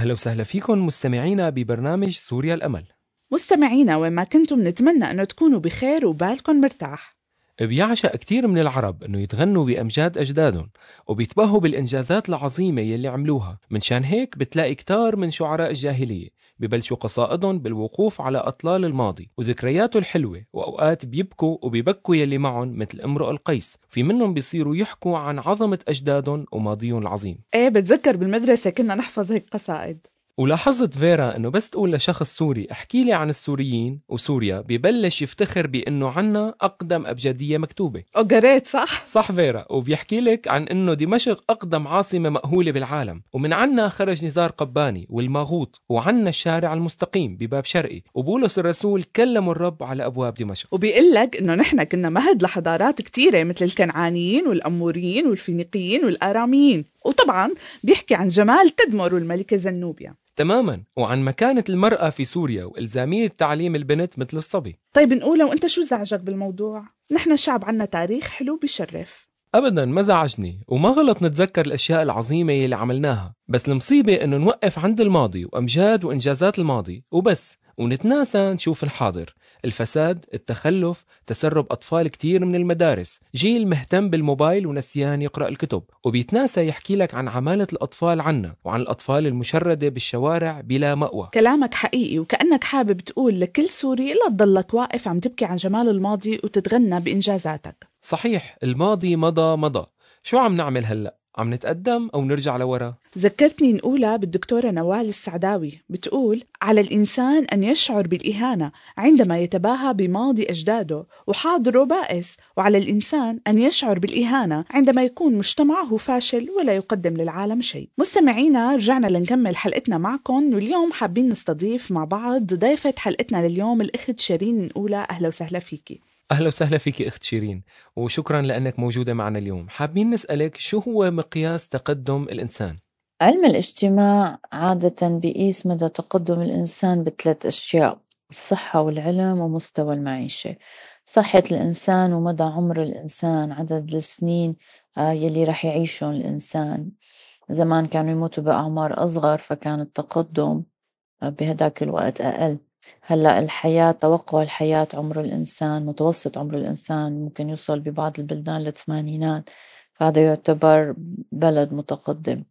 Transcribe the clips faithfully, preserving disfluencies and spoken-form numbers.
أهلا وسهلا فيكم مستمعينا ببرنامج سوريا الأمل. مستمعينا وين ما كنتم نتمنى أنه تكونوا بخير وبالكم مرتاح. بيعشق كتير من العرب أنه يتغنوا بأمجاد أجدادهم وبيتباهوا بالإنجازات العظيمة يلي عملوها. منشان هيك بتلاقي كتار من شعراء الجاهلية ببلشوا قصائدهم بالوقوف على أطلال الماضي وذكرياته الحلوة، وأوقات بيبكوا وبيبكوا يلي معهم مثل امرؤ القيس. في منهم بيصيروا يحكوا عن عظمة أجدادهم وماضيهم العظيم. ايه بتذكر بالمدرسة كنا نحفظ هيك قصائد. ولاحظت فيرا انه بس تقول لشخص سوري احكي لي عن السوريين وسوريا ببلش يفتخر بانه عنا اقدم ابجديه مكتوبه. او قريت صح؟ صح فيرا، وبيحكي لك عن انه دمشق اقدم عاصمه مأهوله بالعالم، ومن عنا خرج نزار قباني والماغوط، وعنا الشارع المستقيم بباب شرقي، وبولس الرسول كلموا الرب على ابواب دمشق. وبيقول لك انه نحن كنا مهد لحضارات كتيره مثل الكنعانيين والاموريين والفينيقيين والاراميين، وطبعا بيحكي عن جمال تدمر والملكه زنوبيا. تماما، وعن مكانة المرأة في سوريا وإلزامية تعليم البنت مثل الصبي. طيب نقول وانت شو زعجك بالموضوع؟ نحن الشعب عنا تاريخ حلو بيشرف. أبداً ما زعجني، وما غلط نتذكر الأشياء العظيمة اللي عملناها، بس المصيبة إنه نوقف عند الماضي وأمجاد وإنجازات الماضي وبس، ونتناسى نشوف الحاضر. الفساد، التخلف، تسرب أطفال كتير من المدارس، جيل مهتم بالموبايل ونسيان يقرأ الكتب، وبيتناسى يحكي لك عن عمالة الأطفال عنا وعن الأطفال المشردة بالشوارع بلا مأوى. كلامك حقيقي، وكأنك حابب تقول لكل سوري لا تضلك واقف عم تبكي عن جمال الماضي وتتغنى بإنجازاتك. صحيح، الماضي مضى مضى، شو عم نعمل هلأ؟ عم نتقدم أو نرجع لورا؟ ذكرتني نقولها بالدكتورة نوال السعداوي، بتقول على الإنسان أن يشعر بالإهانة عندما يتباهى بماضي أجداده وحاضره بائس، وعلى الإنسان أن يشعر بالإهانة عندما يكون مجتمعه فاشل ولا يقدم للعالم شيء. مستمعينا، رجعنا لنكمل حلقتنا معكم، واليوم حابين نستضيف مع بعض ضيفة حلقتنا لليوم الأخت شيرين نقولها. أهلا وسهلا فيكي. أهلا وسهلا فيك أخت شيرين، وشكرا لأنك موجودة معنا اليوم. حابين نسألك شو هو مقياس تقدم الإنسان؟ علم الاجتماع عادة بيقيس مدى تقدم الإنسان بثلاث أشياء: الصحة والعلم ومستوى المعيشة. صحة الإنسان ومدى عمر الإنسان، عدد السنين آه، يلي رح يعيشون الإنسان. زمان كانوا يموتوا بأعمار أصغر فكان التقدم آه، بهداك الوقت أقل. هلأ الحياة، توقع الحياة، عمر الإنسان، متوسط عمر الإنسان ممكن يوصل ببعض البلدان للثمانينات، فهذا يعتبر بلد متقدم.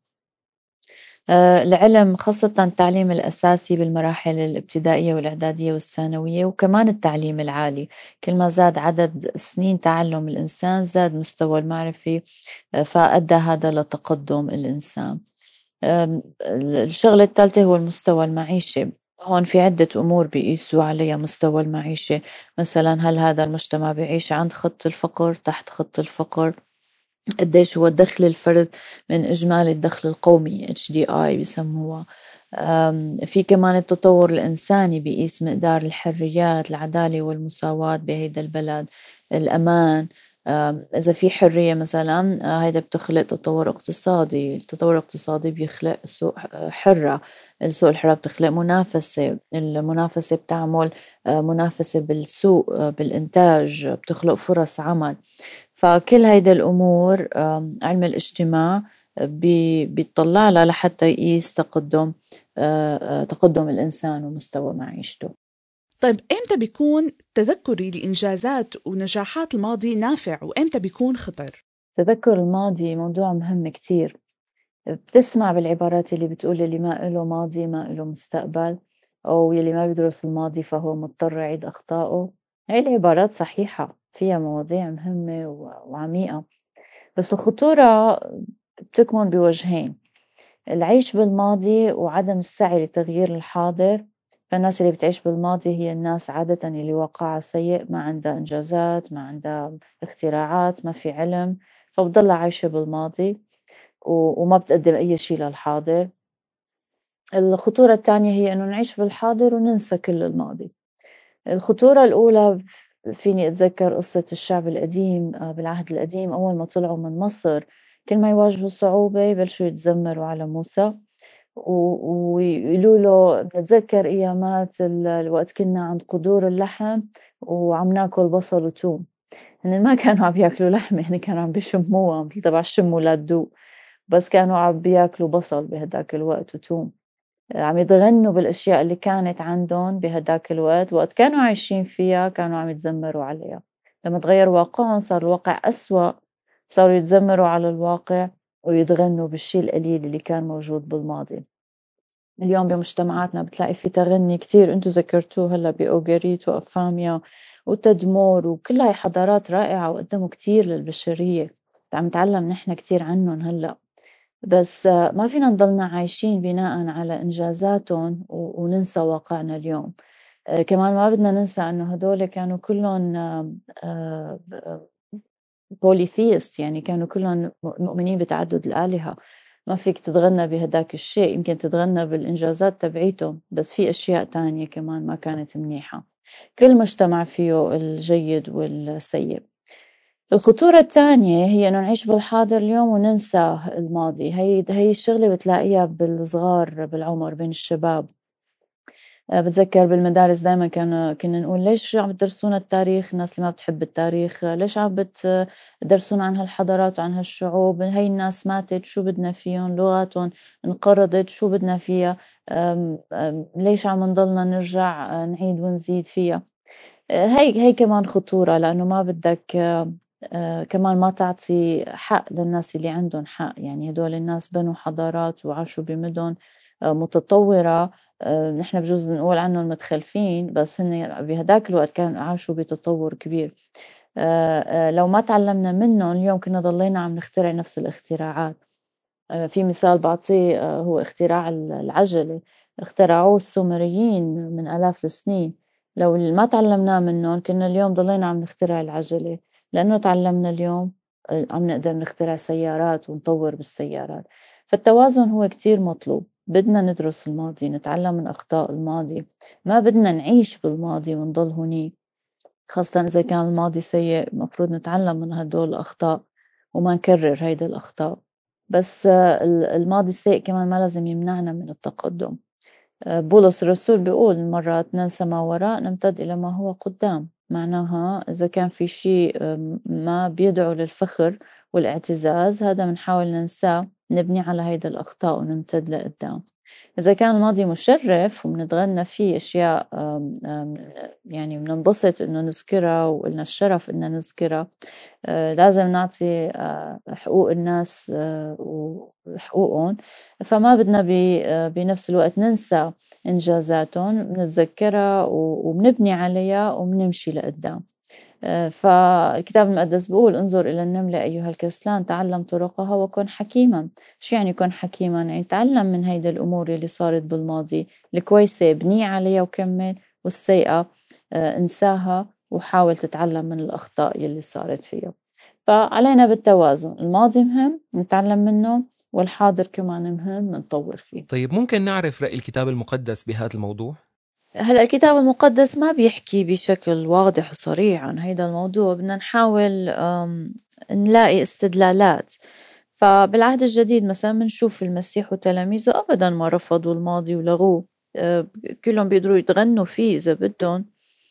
آه، العلم خاصة التعليم الأساسي بالمراحل الابتدائية والإعدادية والثانوية، وكمان التعليم العالي. كل ما زاد عدد سنين تعلم الإنسان زاد مستوى المعرفي، آه، فأدى هذا لتقدم الإنسان. آم، الشغلة الثالثة هو المستوى المعيشي. هون في عدة أمور بيقيسوا عليها مستوى المعيشة، مثلا هل هذا المجتمع بيعيش عند خط الفقر، تحت خط الفقر، قديش هو دخل الفرد من إجمالي الدخل القومي إتش دي آي بيسموها. في كمان التطور الإنساني بيقيس مقدار الحريات، العدالة والمساواة بهيدا البلد، الأمان. إذا في حرية مثلا هيدا بتخلق تطور اقتصادي، التطور الاقتصادي بيخلق سوق حرة، السوق الحرة بتخلق منافسة، المنافسة بتعمل منافسة بالسوق بالإنتاج، بتخلق فرص عمل. فكل هيدا الأمور علم الاجتماع بيطلع لها لحتى يقيس تقدم تقدم الإنسان ومستوى معيشته. طيب إمتى بيكون تذكري لإنجازات ونجاحات الماضي نافع وإمتى بيكون خطر؟ تذكر الماضي موضوع مهم كتير. بتسمع بالعبارات اللي بتقول اللي ما له ماضي ما له مستقبل، أو يلي ما بيدرس الماضي فهو مضطر يعيد أخطائه. هاي العبارات صحيحة، فيها مواضيع مهمة وعميقة، بس الخطورة بتكمن بوجهين: العيش بالماضي وعدم السعي لتغيير الحاضر. فالناس اللي بتعيش بالماضي هي الناس عادة اللي واقعها سيء، ما عندها إنجازات، ما عندها اختراعات، ما في علم، فبضلها عايشة بالماضي وما بتقدم أي شيء للحاضر. الخطورة الثانية هي أنه نعيش بالحاضر وننسى كل الماضي. الخطورة الأولى، فيني أتذكر قصة الشعب القديم بالعهد القديم، أول ما طلعوا من مصر كل ما يواجهوا صعوبة يبلشوا يتذمروا على موسى ويقولوا له بنتذكر أيامات الوقت كنا عند قدور اللحم وعم ناكل بصل وتوم. هن ما كانوا عم بياكلوا لحمة، هن كانوا عم بيشموها مثل تبع الشم ولا تدوق، بس كانوا عم بياكلوا بصل بهداك الوقت وتوم. عم يتغنوا بالأشياء اللي كانت عندهم بهداك الوقت. وقت كانوا عايشين فيها كانوا عم يتذمروا عليها. لما تغير واقعهم صار الواقع أسوأ، صاروا يتذمروا على الواقع ويتغنوا بالشي القليل اللي كان موجود بالماضي. اليوم بمجتمعاتنا بتلاقي في تغني كتير انتو ذكرتوه هلا بأوغريت وأفاميا وتدمور، وكل هاي حضارات رائعة وقدموا كتير للبشرية، عم نتعلم نحن كتير عنهم هلا. بس ما فينا نضلنا عايشين بناء على إنجازاتهم وننسى واقعنا اليوم. كمان ما بدنا ننسى أنه هدول كانوا كلهم بوليثيست، يعني كانوا كلهم مؤمنين بتعدد الآلهة. ما فيك تتغنى بهداك الشيء، يمكن تتغنى بالإنجازات تبعيته بس في أشياء تانية كمان ما كانت منيحة. كل مجتمع فيه الجيد والسيء. الخطورة الثانية هي إنه نعيش بالحاضر اليوم وننسى الماضي. هي هي الشغلة بتلاقيها بالصغار بالعمر بين الشباب. بتذكر بالمدارس دايما كانوا كنا نقول ليش عم تدرسونا التاريخ، الناس اللي ما بتحب التاريخ ليش عم بتدرسونا عن هالحضارات وعن هالشعوب، هاي الناس ماتت شو بدنا فيهم، لغاتهم انقرضت شو بدنا فيها، أم أم ليش عم نضلنا نرجع نعيد ونزيد فيها. هي هي كمان خطورة، لأنه ما بدك آه كمان ما تعطي حق للناس اللي عندهم حق. يعني هدول الناس بنوا حضارات وعاشوا بمدن آه متطورة، آه نحن بجوز نقول عنهم متخلفين بس هن بهداك الوقت كانوا عاشوا بتطور كبير. آه آه لو ما تعلمنا منهم اليوم كنا ضلينا عم نخترع نفس الاختراعات. آه في مثال بعطيه آه هو اختراع العجلة، اخترعوه السومريين من آلاف السنين. لو ما تعلمناه منهم كنا اليوم ضلينا عم نخترع العجلة، لأنه تعلمنا اليوم عم نقدر نخترع سيارات ونطور بالسيارات. فالتوازن هو كتير مطلوب. بدنا ندرس الماضي، نتعلم من أخطاء الماضي، ما بدنا نعيش بالماضي ونضل هنيك، خاصة إذا كان الماضي سيء. مفروض نتعلم من هدول الأخطاء وما نكرر هيدا الأخطاء. بس الماضي السيء كمان ما لازم يمنعنا من التقدم. بولس الرسول بيقول مرات ننسى ما وراء نمتد إلى ما هو قدام. معناها إذا كان في شيء ما بيدعو للفخر والاعتزاز هذا بنحاول ننساه، نبني على هيدا الأخطاء ونمتد لقدام. إذا كان الماضي مشرف وبنتغنى فيه أشياء يعني بننبسط إنه نذكرها وإلنا الشرف إنه نذكرها، لازم نعطي حقوق الناس وحقوقهم. فما بدنا بنفس الوقت ننسى إنجازاتهم، بنتذكرها وبنبني عليها وبنمشي لقدام. فالكتاب المقدس بيقول انظر إلى النملة أيها الكسلان تعلم طرقها وكن حكيما. شو يعني كن حكيما؟ يعني تعلم من هيدا الأمور اللي صارت بالماضي الكويسة بني عليها وكمل، والسيئة انساها وحاول تتعلم من الأخطاء اللي صارت فيها. فعلينا بالتوازن، الماضي مهم نتعلم منه والحاضر كمان مهم نطور فيه. طيب ممكن نعرف رأي الكتاب المقدس بهذا الموضوع؟ هلأ الكتاب المقدس ما بيحكي بشكل واضح وصريح عن هيدا الموضوع، بدنا نحاول نلاقي استدلالات. فبالعهد الجديد مثلا بنشوف المسيح وتلاميذه أبدا ما رفضوا الماضي ولغوه، كلهم بيقدروا يتغنوا فيه إذا بدهم.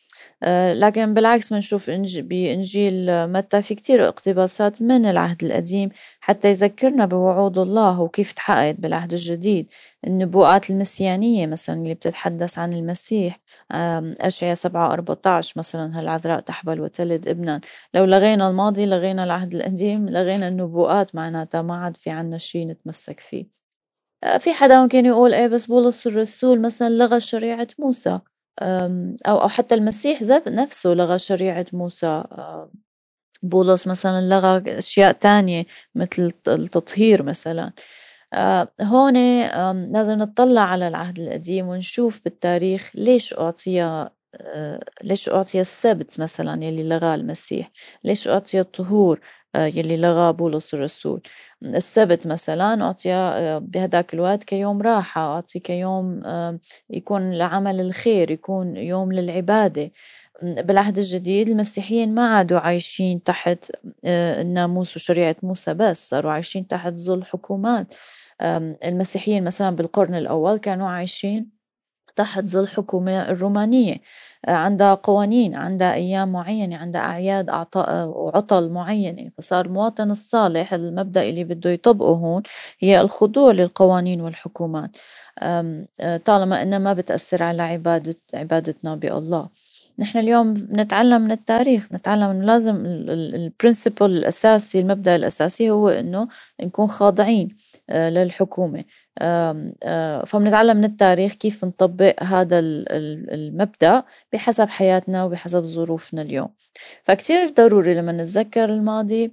لكن بالعكس بنشوف بإنجيل متى في كتير اقتباسات من العهد القديم حتى يذكرنا بوعود الله وكيف تحققت بالعهد الجديد. النبوءات المسيانية مثلا اللي بتتحدث عن المسيح، أشعياء سبعة أربعة عشر مثلا هالعذراء تحبل وتلد ابنا. لو لغينا الماضي لغينا العهد القديم لغينا النبوءات، معناتها ما عاد في عنا شيء نتمسك فيه. في حدا ممكن يقول ايه بس بولس الرسول مثلا لغى شريعة موسى، أو أو حتى المسيح نفسه لغى شريعة موسى. بولس مثلا لغى أشياء تانية مثل التطهير مثلا. هون لازم نطلع على العهد القديم ونشوف بالتاريخ ليش أعطي ليش أعطي السبت مثلا يلي لغاه المسيح، ليش أعطي الطهور يلي لغاه بولس الرسول. السبت مثلا أعطي بهداك الوقت كيوم راحة، أعطي كيوم يكون لعمل الخير، يكون يوم للعبادة. بالعهد الجديد المسيحيين ما عادوا عايشين تحت الناموس وشريعة موسى بس، صاروا عايشين تحت ظل حكومات. المسيحيين مثلا بالقرن الأول كانوا عايشين تحت ظل حكومة الرومانية، عندها قوانين، عندها أيام معينة، عندها أعياد وعطل معينة. فصار المواطن الصالح المبدأ اللي بده يطبقه هون هي الخضوع للقوانين والحكومات. طالما إنها ما بتأثر على عبادة عبادتنا بالله. نحن اليوم نتعلم من التاريخ، نتعلم إنه لازم البرنسبل الأساسي، المبدأ الأساسي هو إنه نكون خاضعين للحكومة. فبنتعلم من التاريخ كيف نطبق هذا المبدأ بحسب حياتنا وبحسب ظروفنا اليوم. فكتير ضروري لما نتذكر الماضي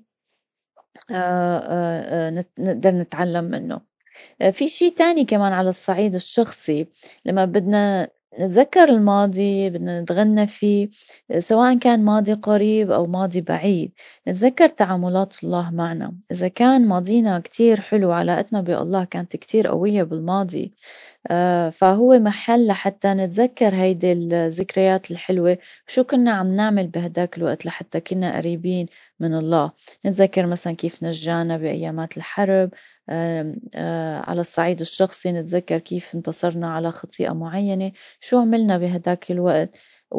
نقدر نتعلم منه. في شيء تاني كمان على الصعيد الشخصي، لما بدنا نتذكر الماضي بدنا نتغنى فيه، سواء كان ماضي قريب أو ماضي بعيد، نتذكر تعاملات الله معنا. إذا كان ماضينا كتير حلو، علاقتنا بالله كانت كتير قوية بالماضي، فهو محل حتى نتذكر هيدي الذكريات الحلوة، شو كنا عم نعمل بهداك الوقت لحتى كنا قريبين من الله. نتذكر مثلا كيف نجانا بأيامات الحرب. آآ آآ على الصعيد الشخصي نتذكر كيف انتصرنا على خطيئة معينة، شو عملنا بهداك الوقت،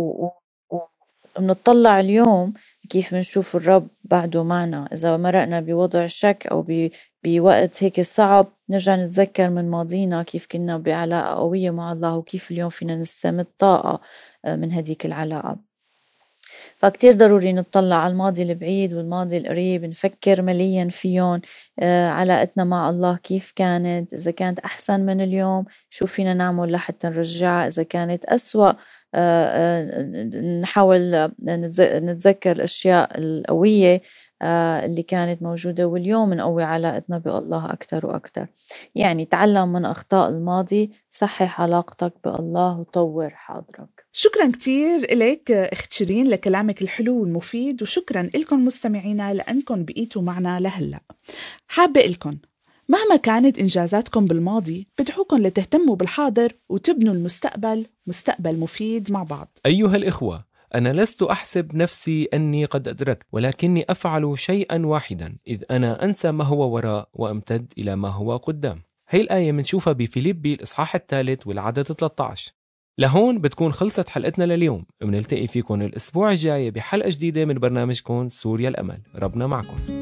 ونطلع اليوم كيف منشوف الرب بعده معنا. إذا مرقنا بوضع شك أو بوقت هيك صعب، نرجع نتذكر من ماضينا كيف كنا بعلاقة قوية مع الله، وكيف اليوم فينا نستمد طاقة من هديك العلاقة. فكتير ضروري نطلع على الماضي البعيد والماضي القريب، نفكر مليا فيهم. آه علاقتنا مع الله كيف كانت، إذا كانت أحسن من اليوم شو فينا نعمل لحتى نرجعها، إذا كانت أسوأ آه آه نحاول نتذكر الأشياء القوية آه اللي كانت موجودة، واليوم نقوي علاقتنا بالله أكتر وأكتر. يعني تعلم من أخطاء الماضي، صحح علاقتك بالله، وطور حاضرك. شكرا كتير إليك أخت شيرين لكلامك الحلو والمفيد، وشكرا لكم مستمعينا لأنكم بقيتوا معنا لهلأ. حابة لكم مهما كانت إنجازاتكم بالماضي، بدعوكم لتهتموا بالحاضر وتبنوا المستقبل مستقبل مفيد مع بعض. أيها الإخوة، أنا لست أحسب نفسي أني قد أدركت، ولكني أفعل شيئا واحدا، إذ أنا أنسى ما هو وراء وأمتد إلى ما هو قدام. هي الآية منشوفها بفيليبي الإصحاح الثالث والعدد ثلاثة عشر. لهون بتكون خلصت حلقتنا لليوم. بنلتقي فيكم الأسبوع الجاي بحلقة جديدة من برنامجكم سوريا الأمل. ربنا معكم.